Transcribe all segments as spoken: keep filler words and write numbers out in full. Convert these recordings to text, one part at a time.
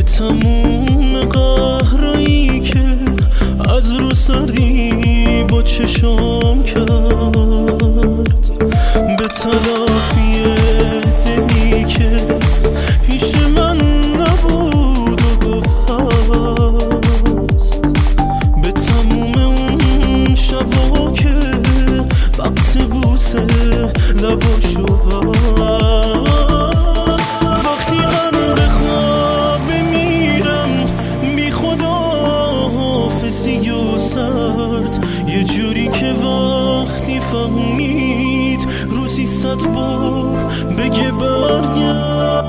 به تموم قهرایی که از رو سردی با چشام کرد، به تلافی دلی که پیش من نبود و گفت هست، به تموم اون شبا که وقت بوسه لباشو هست. وقتی غرق خواب میرم بی خدا حافظی و سرد، یه جوری که وقتی فهمید روزی صد بار بگه برگرد.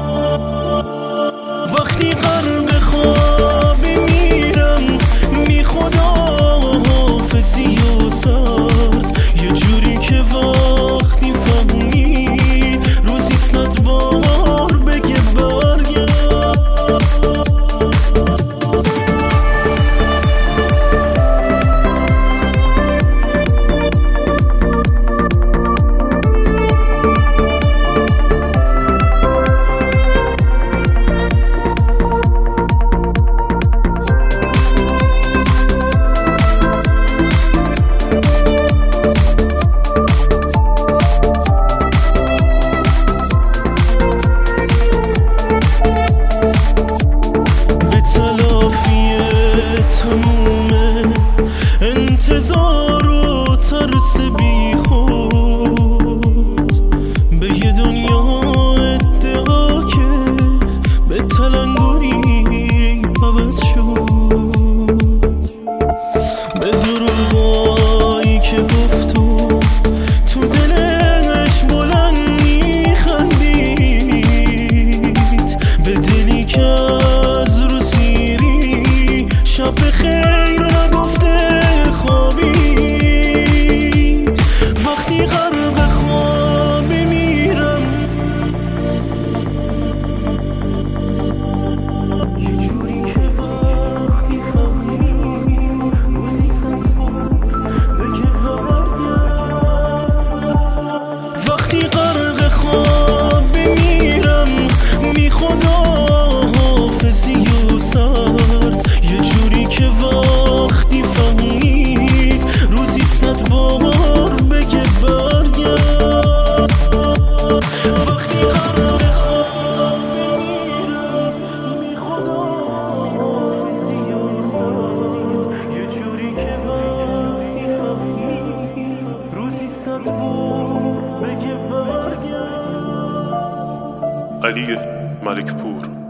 وقتی غرق خواب میرم بی خدا حافظی و سرد، یه جوری که وقتی فهمید روزی صد بار بگه برگرد. انتظار و ترس بی خود به یه دنیا ادعا که به تلنگری عوض شد، به دروغایی که گفت و تو دلش بلند میخندید، به دلی که از رو سیری شب خیر نگفته خوابید. وقتی غرق خواب میرم یه جوری که وقتی فهمید روزی صد بار بگه برگرد. وقتی غرق خواب میرم بی خدا حافظی و سرد، یه جوری که وقتی فهمید روزی صد بار بگه برگرد. وقتی غرق خواب میرم بی خدا حافظی و سرد، یه جوری که وقتی فهمید روزی صد بار بگه برگرد. علی ملک پور.